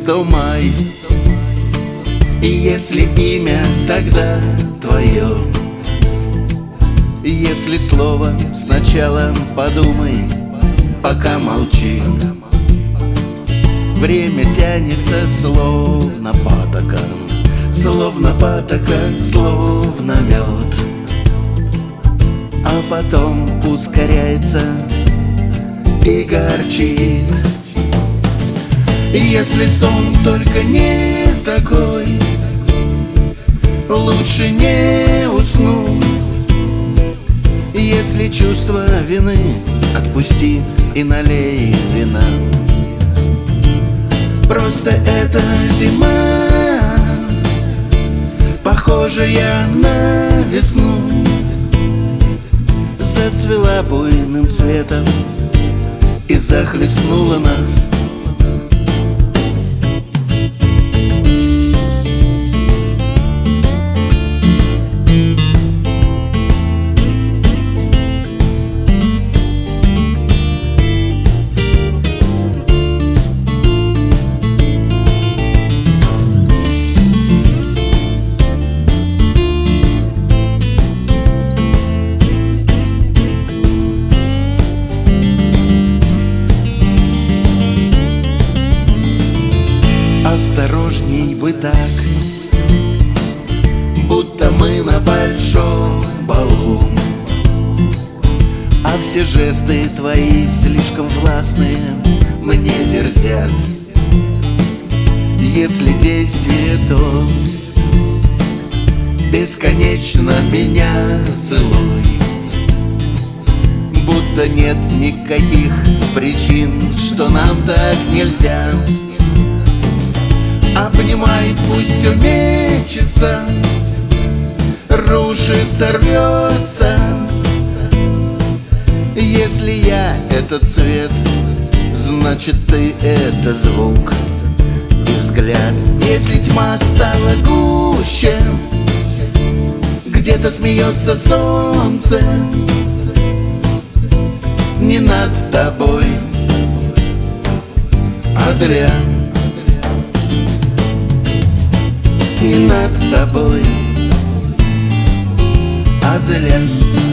что май. И если имя тогда твое, если слово сначала подумай, пока молчи. Время тянется словно патока, словно патока, словно мед, а потом ускоряется и горчит. Если сон только не такой, лучше не уснуть. Если чувство вины, отпусти и налей вина. Просто это зима, похожая на весну, зацвела буйным цветом и захлестнула нас. Осторожней бы так, будто мы на большом балу, а все жесты твои слишком властные мне дерзят. Если действие, то бесконечно меня целуй, будто нет никаких причин, что нам так нельзя. Обнимай, пусть все мечется, рушится, рвется. Если я — это цвет, значит ты — это звук и взгляд. Если тьма стала гуще, где-то смеется солнце, не над тобой, Адриан. И над тобой, Адриан.